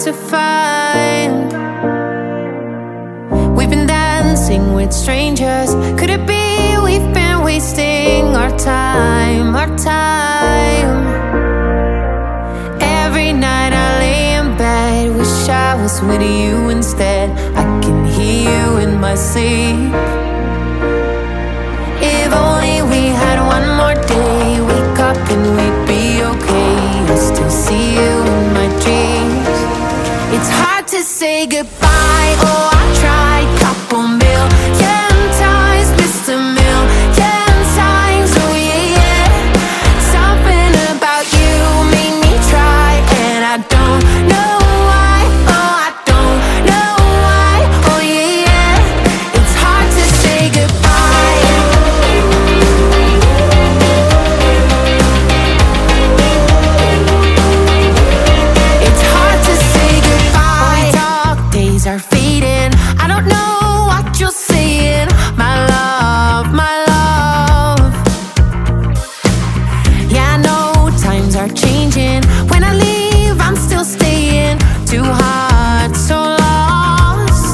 to find. We've been dancing with strangers. Could it be we've been wasting our time, our time? Every night I lay in bed, wish I was with you instead. I can hear you in my sleep. If only we had one more day, wake up and we'd be okay. I still see you in my dreams. It's hard to say goodbye. Oh, I tried couple million times, missed a million times. Oh yeah, yeah. Something about you made me try, and I don't know why. Oh, I don't know why. Oh yeah, yeah. It's hard to say goodbye. It's hard to say goodbye. Dark days are fading. I don't know what you're saying. My love, my love. Yeah, I know times are changing. When I leave, I'm still staying. Too hard, so lost.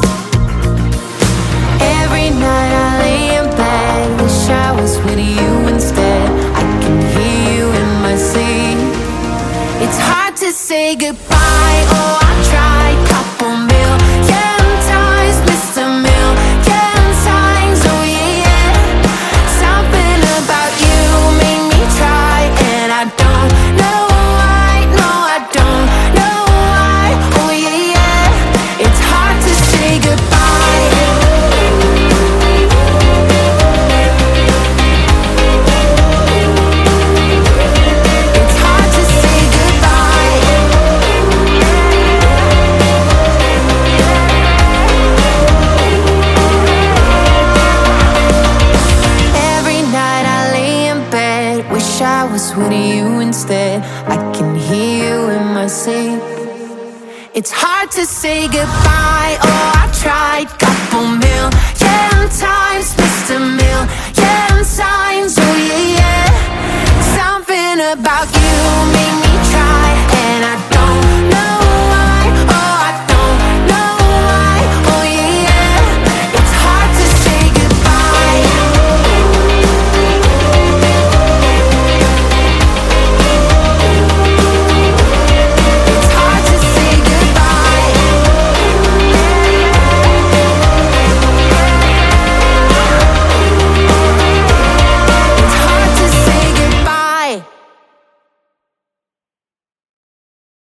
Every night I lay in bed, wish I was with you instead. I can hear you in my sleep. It's hard to say goodbye. Oh, I tried couple million times, missed a million times. Oh yeah, yeah. Something about you made me try, and I don't know why. No, I don't know why. Oh yeah, yeah. It's hard to say goodbye. It's hard to say goodbye. Every night I lay in bed, wish I was with you instead. I can hear you in my sleep. It's hard to say goodbye. Oh, I tried couple million times, missed a million times. Oh yeah, yeah. Something about you